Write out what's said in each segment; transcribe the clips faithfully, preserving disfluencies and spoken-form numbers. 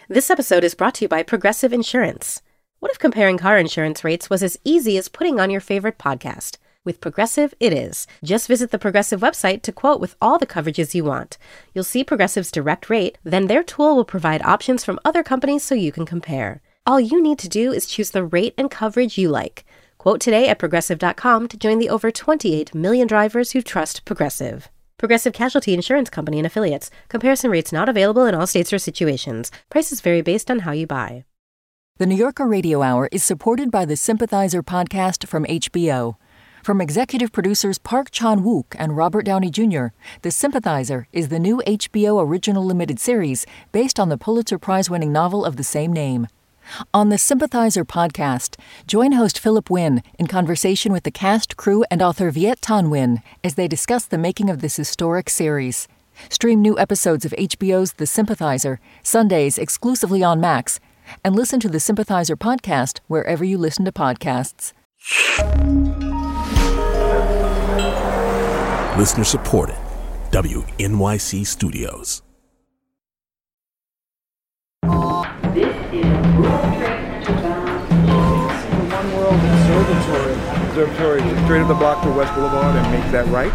This episode is brought to you by Progressive Insurance. What if comparing car insurance rates was as easy as putting on your favorite podcast? With Progressive, it is. Just visit the Progressive website to quote with all the coverages you want. You'll see Progressive's direct rate, then their tool will provide options from other companies so you can compare. All you need to do is choose the rate and coverage you like. Quote today at Progressive dot com to join the over twenty-eight million drivers who trust Progressive. Progressive Casualty Insurance Company and Affiliates. Comparison rates not available in all states or situations. Prices vary based on how you buy. The New Yorker Radio Hour is supported by the Sympathizer podcast from H B O. From executive producers Park Chan-wook and Robert Downey Junior, The Sympathizer is the new H B O original limited series based on the Pulitzer Prize-winning novel of the same name. On the Sympathizer podcast, join host Philip Wynn in conversation with the cast, crew, and author Viet Thanh Nguyen as they discuss the making of this historic series. Stream new episodes of H B O's The Sympathizer, Sundays exclusively on Max, and listen to the Sympathizer podcast wherever you listen to podcasts. Listener supported. W N Y C Studios. This is World Trade Center bound. The One World Observatory. Observatory is straight up the block to West Boulevard and make that right.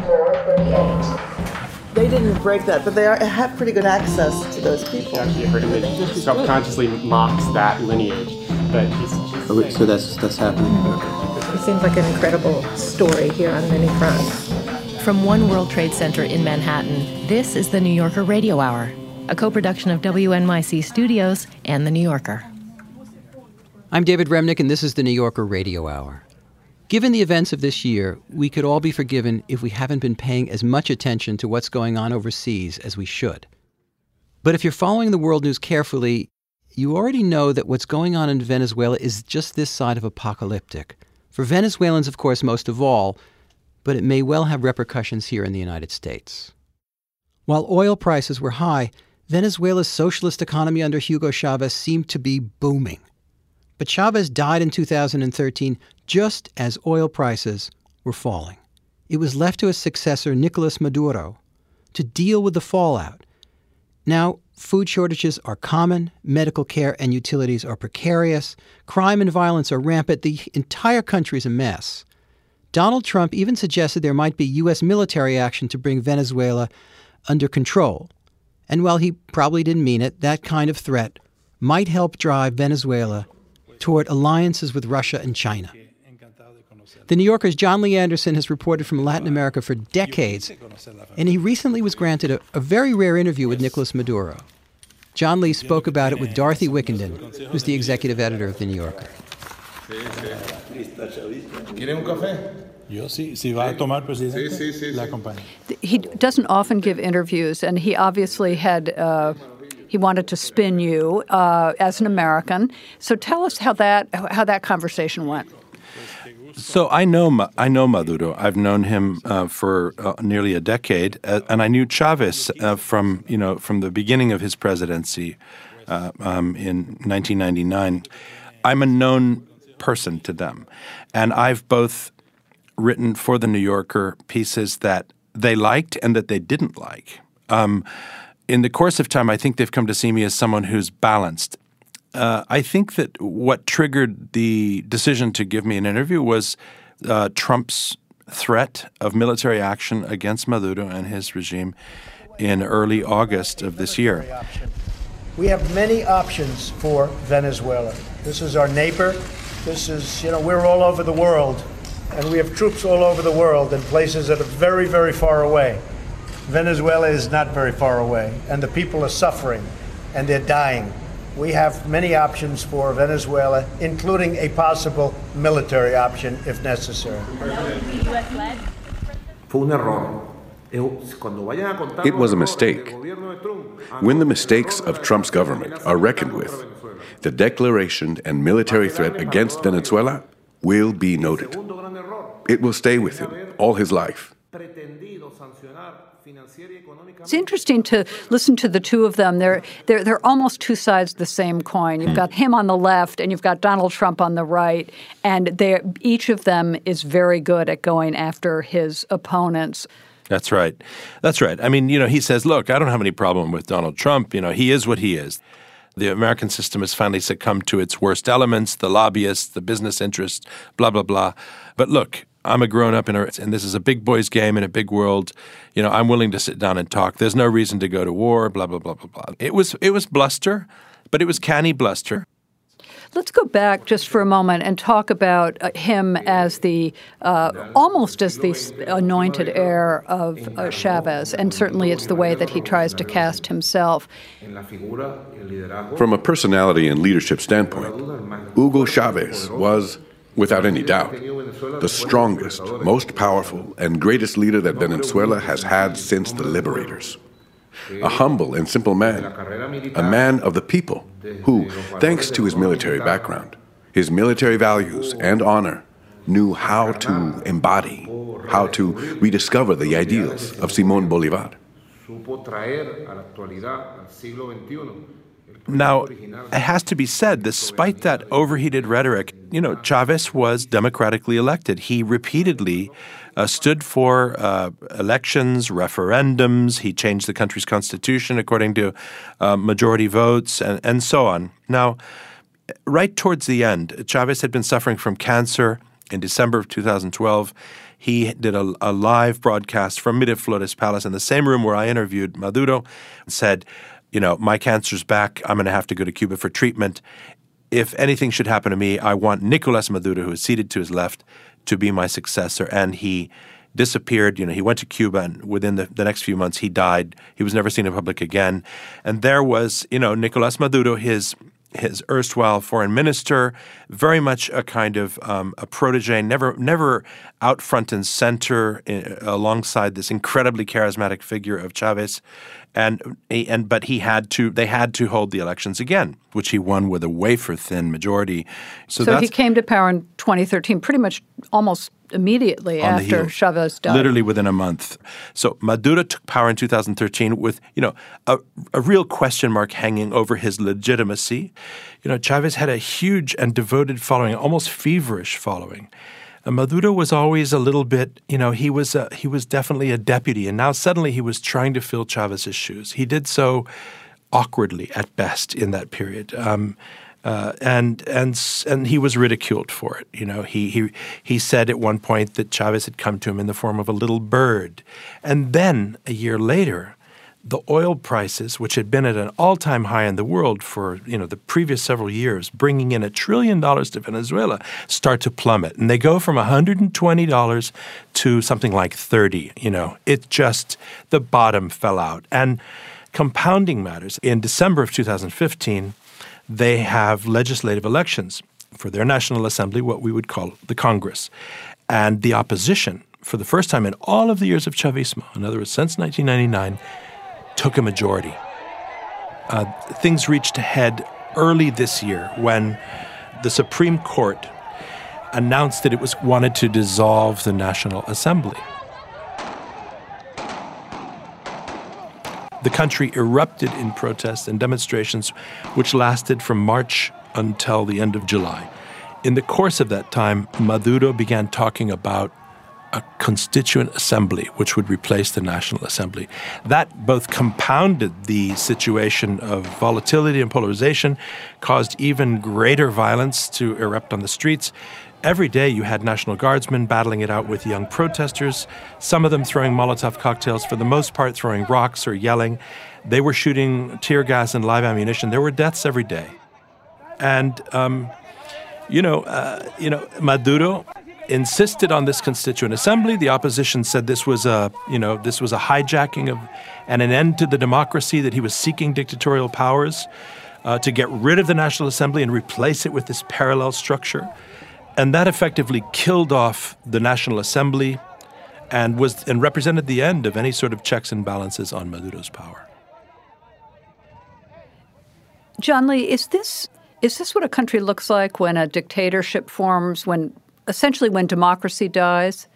They didn't break that, but they are, have pretty good access to those people. Actually, her image subconsciously mocks that lineage, but he's, he's oh, so that's that's happening. It seems like an incredible story here on many fronts. From One World Trade Center in Manhattan, this is the New Yorker Radio Hour, a co-production of W N Y C Studios and The New Yorker. I'm David Remnick, and this is the New Yorker Radio Hour. Given the events of this year, we could all be forgiven if we haven't been paying as much attention to what's going on overseas as we should. But if you're following the world news carefully, you already know that what's going on in Venezuela is just this side of apocalyptic. For Venezuelans, of course, most of all, but it may well have repercussions here in the United States. While oil prices were high, Venezuela's socialist economy under Hugo Chavez seemed to be booming. But Chavez died in two thousand thirteen just as oil prices were falling. It was left to his successor, Nicolas Maduro, to deal with the fallout. Now, food shortages are common, medical care and utilities are precarious, crime and violence are rampant, the entire country's a mess. Donald Trump even suggested there might be U S military action to bring Venezuela under control. And while he probably didn't mean it, that kind of threat might help drive Venezuela toward alliances with Russia and China. The New Yorker's John Lee Anderson has reported from Latin America for decades, and he recently was granted a, a very rare interview with Nicolas Maduro. John Lee spoke about it with Dorothy Wickenden, who's the executive editor of The New Yorker. He doesn't often give interviews, and he obviously had... Uh, He wanted to spin you uh, as an American. So tell us how that how that conversation went. So I know I know Maduro. I've known him uh, for uh, nearly a decade, uh, and I knew Chavez uh, from you know from the beginning of his presidency uh, um, in nineteen ninety-nine. I'm a known person to them, and I've both written for the New Yorker pieces that they liked and that they didn't like. Um, In the course of time, I think they've come to see me as someone who's balanced. Uh, I think that what triggered the decision to give me an interview was uh, Trump's threat of military action against Maduro and his regime in early August of this year. We have many options for Venezuela. This is our neighbor. This is, you know, we're all over the world, and we have troops all over the world in places that are very, very far away. Venezuela is not very far away, and the people are suffering, and they're dying. We have many options for Venezuela, including a possible military option if necessary. It was a mistake. When the mistakes of Trump's government are reckoned with, the declaration and military threat against Venezuela will be noted. It will stay with him all his life. It's interesting to listen to the two of them. They're they're they're almost two sides of the same coin. You've got him on the left, and you've got Donald Trump on the right, and they each of them is very good at going after his opponents. That's right. That's right. I mean, you know, he says, look, I don't have any problem with Donald Trump. You know, he is what he is. The American system has finally succumbed to its worst elements, the lobbyists, the business interests, blah, blah, blah. But look, I'm a grown-up, in a, and this is a big boys game in a big world. You know, I'm willing to sit down and talk. There's no reason to go to war, blah, blah, blah, blah, blah. It was, it was bluster, but it was canny bluster. Let's go back just for a moment and talk about uh, him as the, uh, almost as the anointed heir of uh, Chavez, and certainly it's the way that he tries to cast himself. From a personality and leadership standpoint, Hugo Chavez was, without any doubt, the strongest, most powerful, and greatest leader that Venezuela has had since the liberators. A humble and simple man, a man of the people who, thanks to his military background, his military values and honor, knew how to embody, how to rediscover the ideals of Simón Bolívar. Now, it has to be said, despite that overheated rhetoric, you know, Chavez was democratically elected. He repeatedly uh, stood for uh, elections, referendums. He changed the country's constitution according to uh, majority votes and, and so on. Now, right towards the end, Chavez had been suffering from cancer. In December of two thousand twelve, he did a, a live broadcast from Miraflores Palace in the same room where I interviewed Maduro and said, you know, my cancer's back. I'm going to have to go to Cuba for treatment. If anything should happen to me, I want Nicolas Maduro, who is seated to his left, to be my successor. And he disappeared. You know, he went to Cuba, and within the, the next few months, he died. He was never seen in public again. And there was, you know, Nicolas Maduro, his his erstwhile foreign minister, very much a kind of um, a protege, never never out front and center in, alongside this incredibly charismatic figure of Chavez. And and but he had to they had to hold the elections again, which he won with a wafer-thin majority. So, so that's, he came to power in twenty thirteen, pretty much almost immediately after Chavez died. Literally within a month. So Maduro took power in two thousand thirteen with, you know, a, a real question mark hanging over his legitimacy. You know, Chavez had a huge and devoted following, almost feverish following. And Maduro was always a little bit, you know, he was a, he was definitely a deputy, and now suddenly he was trying to fill Chavez's shoes. He did so awkwardly at best in that period. Um, Uh, and and and he was ridiculed for it. You know, he he he said at one point that Chavez had come to him in the form of a little bird, and then a year later, the oil prices, which had been at an all-time high in the world for you know the previous several years, bringing in a trillion dollars to Venezuela, start to plummet, and they go from one hundred twenty dollars to something like thirty. You know, it just the bottom fell out. And compounding matters, in December of two thousand fifteen. They have legislative elections for their National Assembly, what we would call the Congress. And the opposition, for the first time in all of the years of Chavismo, in other words, since nineteen ninety-nine, took a majority. Uh, things reached a head early this year when the Supreme Court announced that it was wanted to dissolve the National Assembly. The country erupted in protests and demonstrations, which lasted from March until the end of July. In the course of that time, Maduro began talking about a constituent assembly, which would replace the National Assembly. That both compounded the situation of volatility and polarization, caused even greater violence to erupt on the streets. Every day you had National Guardsmen battling it out with young protesters, some of them throwing Molotov cocktails, for the most part throwing rocks or yelling. They were shooting tear gas and live ammunition. There were deaths every day. And, um, you know, uh, you know, Maduro insisted on this constituent assembly. The opposition said this was a, you know, this was a hijacking of and an end to the democracy, that he was seeking dictatorial powers uh, to get rid of the National Assembly and replace it with this parallel structure. And that effectively killed off the National Assembly and was and represented the end of any sort of checks and balances on Maduro's power. John Lee, is this is this what a country looks like when a dictatorship forms, when essentially when democracy dies?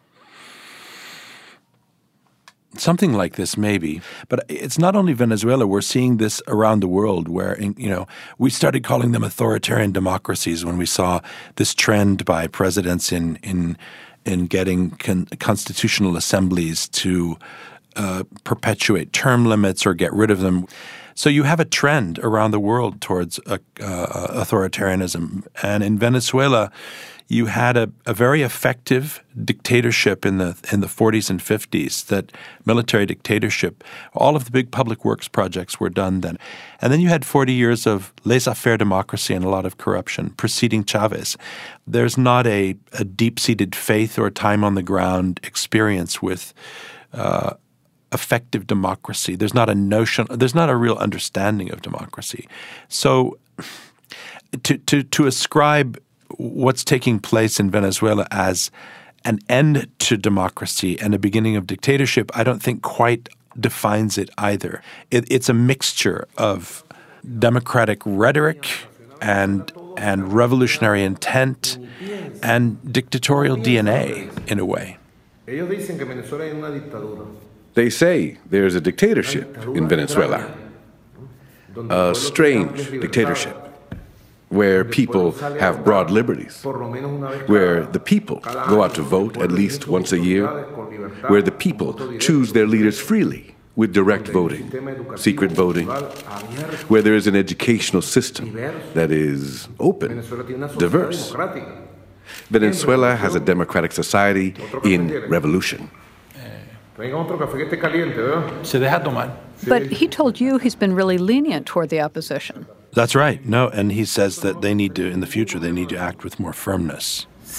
Something like this, maybe. But it's not only Venezuela. We're seeing this around the world where, you know, we started calling them authoritarian democracies when we saw this trend by presidents in in, in getting con- constitutional assemblies to uh, perpetuate term limits or get rid of them. So you have a trend around the world towards uh, uh, authoritarianism. And in Venezuela, you had a, a very effective dictatorship in the in the forties and fifties, that military dictatorship. All of the big public works projects were done then. And then you had forty years of laissez-faire democracy and a lot of corruption preceding Chavez. There's not a, a deep-seated faith or time on the ground experience with uh, effective democracy. There's not a notion, there's not a real understanding of democracy. So to to to ascribe what's taking place in Venezuela as an end to democracy and a beginning of dictatorship, I don't think quite defines it either. It, it's a mixture of democratic rhetoric and and revolutionary intent and dictatorial D N A in a way. They say there's a dictatorship in Venezuela, a strange dictatorship, where people have broad liberties, where the people go out to vote at least once a year, where the people choose their leaders freely with direct voting, secret voting, where there is an educational system that is open, diverse. Venezuela has a democratic society in revolution. But he told you he's been really lenient toward the opposition. That's right. No, and he says that they need to, in the future, they need to act with more firmness. If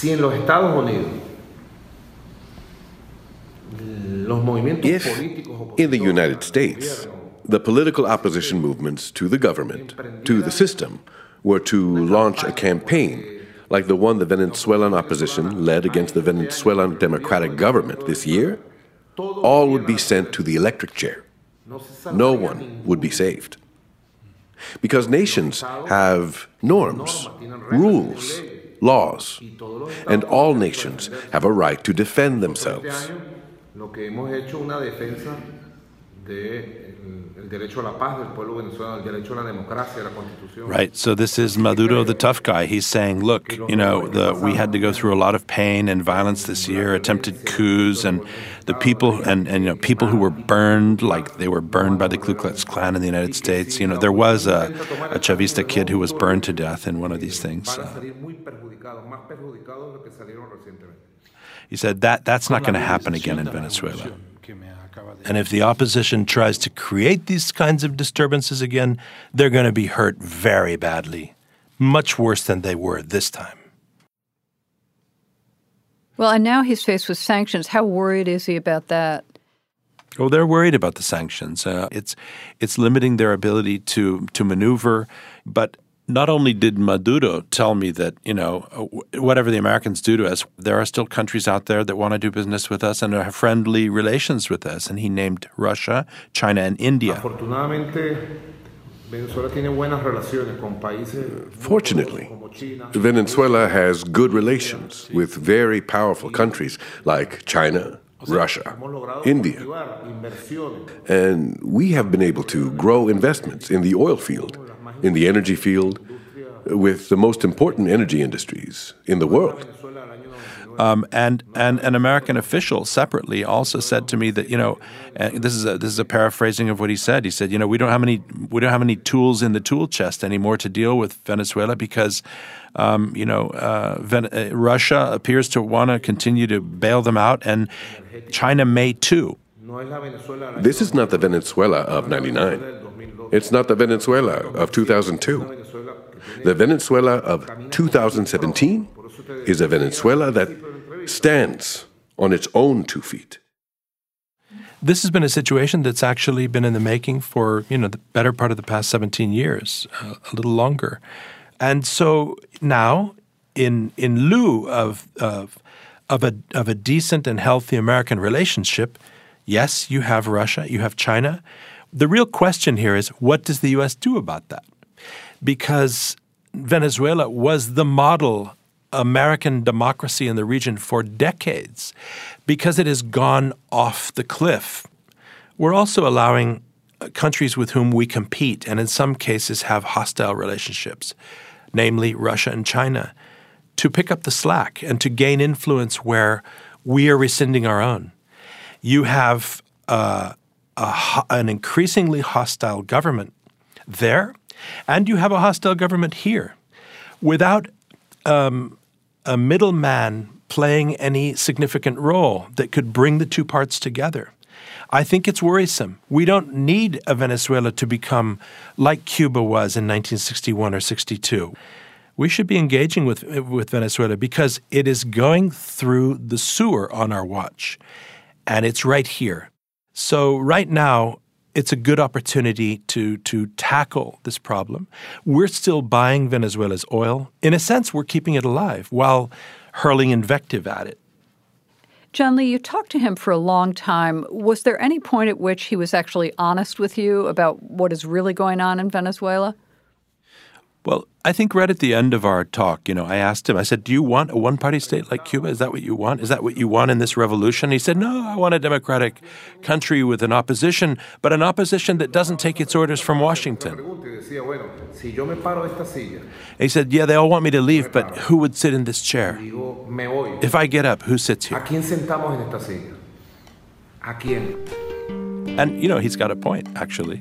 in the United States, the political opposition movements to the government, to the system, were to launch a campaign like the one the Venezuelan opposition led against the Venezuelan democratic government this year, all would be sent to the electric chair. No one would be saved. Because nations have norms, rules, laws, and all nations have a right to defend themselves. Right. So this is Maduro, the tough guy. He's saying, look, you know, the, we had to go through a lot of pain and violence this year, attempted coups, and the people and, and you know, people who were burned, like they were burned by the Ku Klux Klan in the United States. You know, there was a, a Chavista kid who was burned to death in one of these things. Uh, he said that that's not going to happen again in Venezuela. And if the opposition tries to create these kinds of disturbances again, they're going to be hurt very badly, much worse than they were this time. Well, and now he's faced with sanctions. How worried is he about that? Well, they're worried about the sanctions. Uh, it's it's limiting their ability to to maneuver. But not only did Maduro tell me that, you know, whatever the Americans do to us, there are still countries out there that want to do business with us and have friendly relations with us. And he named Russia, China, and India. Fortunately, Venezuela has good relations with very powerful countries like China, Russia, India. And we have been able to grow investments in the oil field, in the energy field, with the most important energy industries in the world. Um, and, and an American official separately also said to me that, you know, and this is a, this is a paraphrasing of what he said. He said, you know, we don't have any we don't have any tools in the tool chest anymore to deal with Venezuela because, um, you know, uh, Ven- uh, Russia appears to want to continue to bail them out, and China may too. This is not the Venezuela of ninety-nine. It's not the Venezuela of two thousand two. The Venezuela of two thousand seventeen is a Venezuela that stands on its own two feet. This has been a situation that's actually been in the making for, you know, the better part of the past seventeen years, uh, a little longer. And so now, in in lieu of of of a of a decent and healthy American relationship, yes, you have Russia, you have China. The real question here is, what does the U S do about that? Because Venezuela was the model American democracy in the region for decades. Because it has gone off the cliff, we're also allowing countries with whom we compete and in some cases have hostile relationships, namely Russia and China, to pick up the slack and to gain influence where we are rescinding our own. You have uh, a, an increasingly hostile government there, and you have a hostile government here. Without um, a middleman playing any significant role that could bring the two parts together, I think it's worrisome. We don't need a Venezuela to become like Cuba was in nineteen sixty-one or sixty-two. We should be engaging with with Venezuela because it is going through the sewer on our watch, and it's right here. So right now, it's a good opportunity to to tackle this problem. We're still buying Venezuela's oil. In a sense, we're keeping it alive while hurling invective at it. John Lee, you talked to him for a long time. Was there any point at which he was actually honest with you about what is really going on in Venezuela? Well, I think right at the end of our talk, you know, I asked him, I said, do you want a one-party state like Cuba? Is that what you want? Is that what you want in this revolution? He said, no, I want a democratic country with an opposition, but an opposition that doesn't take its orders from Washington. He said, yeah, they all want me to leave, but who would sit in this chair? If I get up, who sits here? And, you know, he's got a point, actually.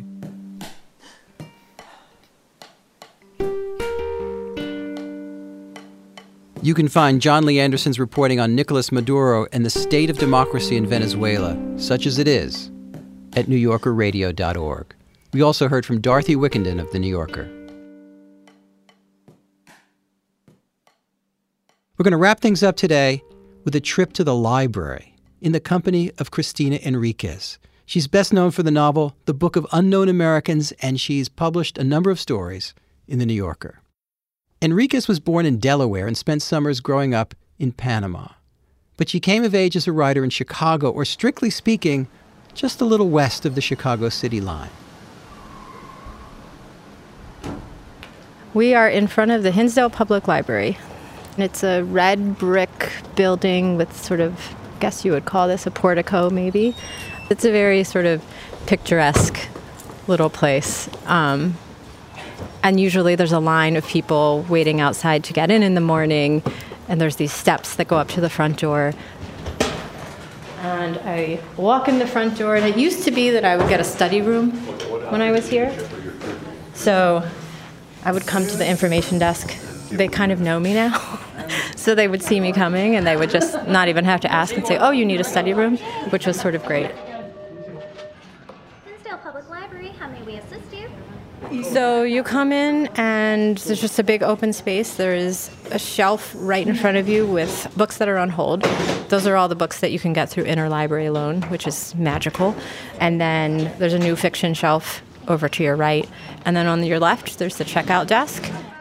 You can find John Lee Anderson's reporting on Nicolas Maduro and the state of democracy in Venezuela, such as it is, at new yorker radio dot org. We also heard from Dorothy Wickenden of The New Yorker. We're going to wrap things up today with a trip to the library in the company of Cristina Enriquez. She's best known for the novel The Book of Unknown Americans, and she's published a number of stories in The New Yorker. Enriquez was born in Delaware and spent summers growing up in Panama. But she came of age as a writer in Chicago, or strictly speaking, just a little west of the Chicago city line. We are in front of the Hinsdale Public Library. It's a red brick building with sort of, I guess you would call this a portico maybe. It's a very sort of picturesque little place. Um, And usually there's a line of people waiting outside to get in in the morning, and there's these steps that go up to the front door. And I walk in the front door, and it used to be that I would get a study room when I was here. So I would come to the information desk. They kind of know me now. So they would see me coming, and they would just not even have to ask and say, oh, you need a study room, which was sort of great. Hinsdale Public Library, how may we assist you? So you come in, and there's just a big open space. There is a shelf right in front of you with books that are on hold. Those are all the books that you can get through interlibrary loan, which is magical. And then there's a new fiction shelf over to your right. And then on your left, there's the checkout desk.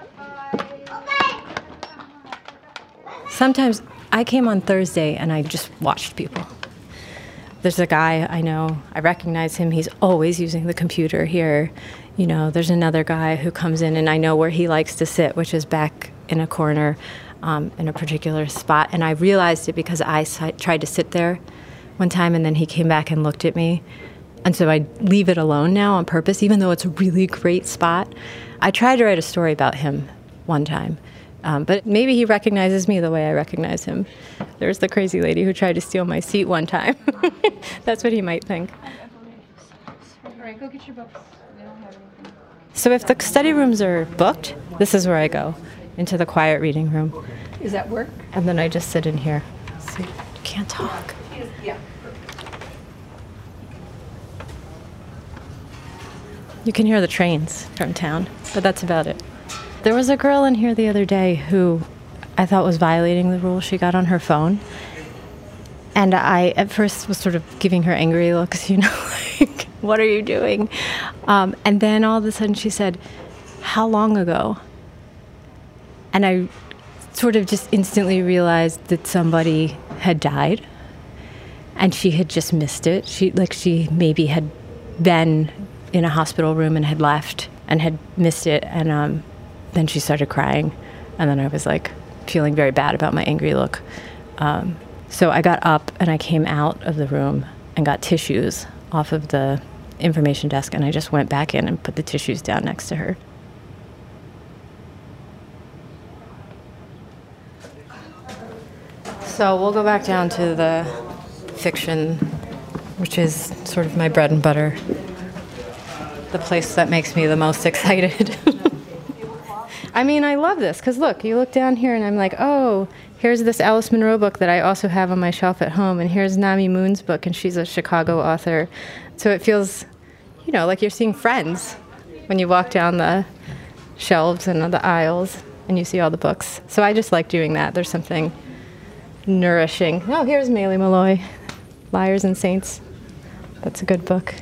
Sometimes I came on Thursday, and I just watched people. There's a guy I know, I recognize him. He's always using the computer here. You know, there's another guy who comes in, and I know where he likes to sit, which is back in a corner um, in a particular spot. And I realized it because I si- tried to sit there one time, and then he came back and looked at me. And so I leave it alone now on purpose, even though it's a really great spot. I tried to write a story about him one time, um, but maybe he recognizes me the way I recognize him. There's the crazy lady who tried to steal my seat one time. That's what he might think. All right, go get your books. So if the study rooms are booked, this is where I go, into the quiet reading room. Is that work? And then I just sit in here. So you can't talk. Yeah. You can hear the trains from town, but that's about it. There was a girl in here the other day who I thought was violating the rules. She got on her phone. And I, at first, was sort of giving her angry looks, you know, like, what are you doing? Um, and then all of a sudden she said, how long ago? And I sort of just instantly realized that somebody had died, and she had just missed it. She, like, she maybe had been in a hospital room and had left and had missed it. And um, then she started crying. And then I was, like, feeling very bad about my angry look. Um, So I got up and I came out of the room and got tissues off of the information desk, and I just went back in and put the tissues down next to her. So we'll go back down to the fiction, which is sort of my bread and butter. the place that makes me the most excited. I mean, I love this, because look, you look down here and I'm like, oh, here's this Alice Munro book that I also have on my shelf at home, and here's Nami Moon's book, and she's a Chicago author. So it feels, you know, like you're seeing friends when you walk down the shelves and the aisles and you see all the books. So I just like doing that. There's something nourishing. Oh, here's Maile Meloy, Liars and Saints. That's a good book.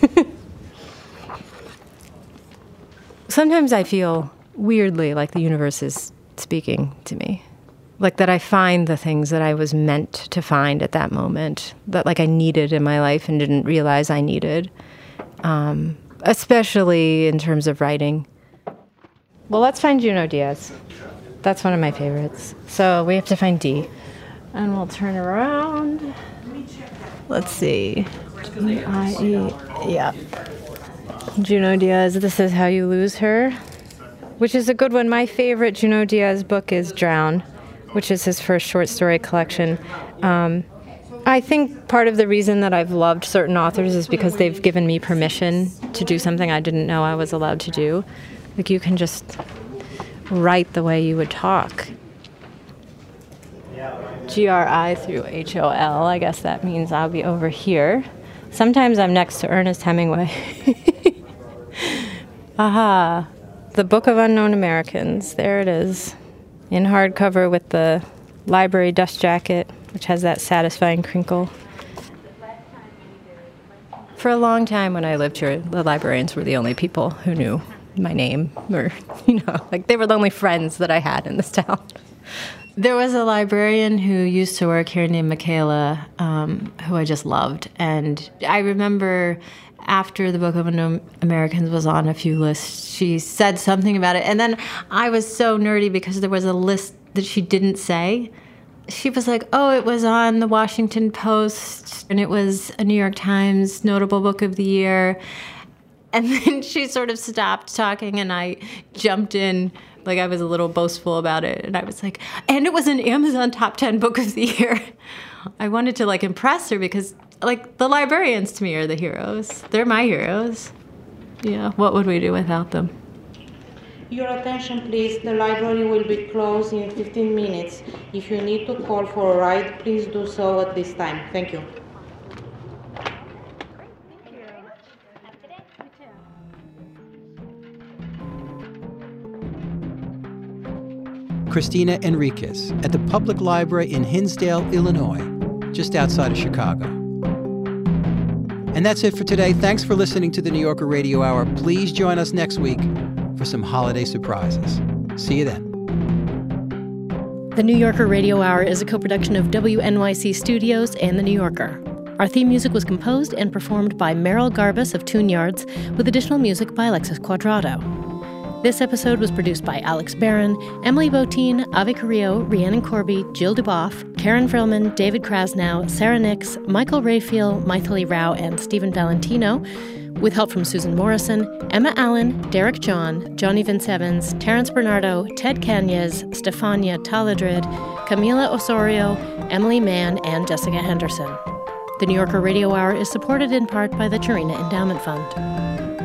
Sometimes I feel weirdly like the universe is speaking to me. Like that I find the things that I was meant to find at that moment, that like I needed in my life and didn't realize I needed, um, especially in terms of writing. Well, let's find Junot Diaz. That's one of my favorites. So we have to find D. And we'll turn around. Let's see. D I E. Yeah. Junot Diaz, This Is How You Lose Her, which is a good one. My favorite Junot Diaz book is Drown, which is his first short story collection. Um, I think part of the reason that I've loved certain authors is because they've given me permission to do something I didn't know I was allowed to do. Like, you can just write the way you would talk. G R I through H O L, I guess that means I'll be over here. Sometimes I'm next to Ernest Hemingway. Aha, The Book of Unknown Americans, there it is, in hardcover with the library dust jacket, which has that satisfying crinkle. For a long time when I lived here, the librarians were the only people who knew my name, or, you know, like they were the only friends that I had in this town. There was a librarian who used to work here named Michaela, um, who I just loved. And I remember after the Book of Unknown Americans was on a few lists, she said something about it. And then I was so nerdy because there was a list that she didn't say. She was like, oh, it was on the Washington Post, and it was a New York Times notable book of the year. And then she sort of stopped talking, and I jumped in. Like, I was a little boastful about it, and I was like, and it was an Amazon top ten book of the year. I wanted to, like, impress her because, like, the librarians to me are the heroes. They're my heroes. Yeah, what would we do without them? Your attention, please. The library will be closed in fifteen minutes. If you need to call for a ride, please do so at this time. Thank you. Christina Enriquez at the Public Library in Hinsdale, Illinois, just outside of Chicago. And that's it for today. Thanks for listening to the New Yorker Radio Hour. Please join us next week for some holiday surprises. See you then. The New Yorker Radio Hour is a co-production of W N Y C Studios and The New Yorker. Our theme music was composed and performed by Merrill Garbus of Tune Yards, with additional music by Alexis Cuadrado. This episode was produced by Alex Barron, Emily Botein, Avi Carrillo, Rhiannon Corby, Jill Duboff, Karen Frillman, David Krasnow, Sarah Nix, Michael Rayfield, Maithili Rao, and Stephen Valentino, with help from Susan Morrison, Emma Allen, Derek John, Johnny Vince Evans, Terrence Bernardo, Ted Canez, Stefania Taladrid, Camila Osorio, Emily Mann, and Jessica Henderson. The New Yorker Radio Hour is supported in part by the Turina Endowment Fund.